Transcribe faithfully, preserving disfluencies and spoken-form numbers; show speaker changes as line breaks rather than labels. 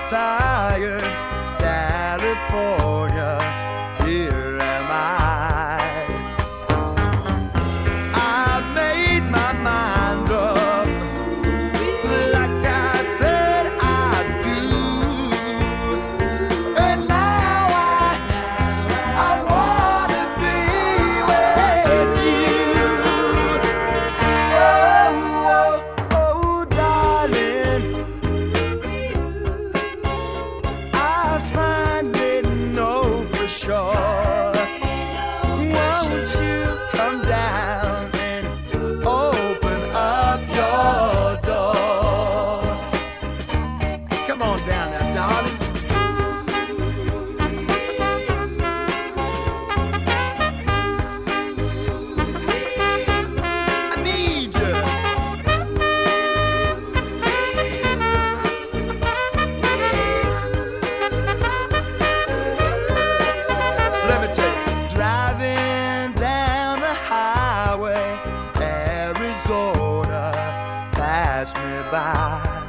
tired. California, here am I. I made my mind up, like I said I do, and now I, I wanna be with you. Oh, oh, oh, darling, I finally know for sure. Won't you come down and open up your door? Come on down now, darling. I need you. Let me tell you, driving down the highway, Arizona passed me by.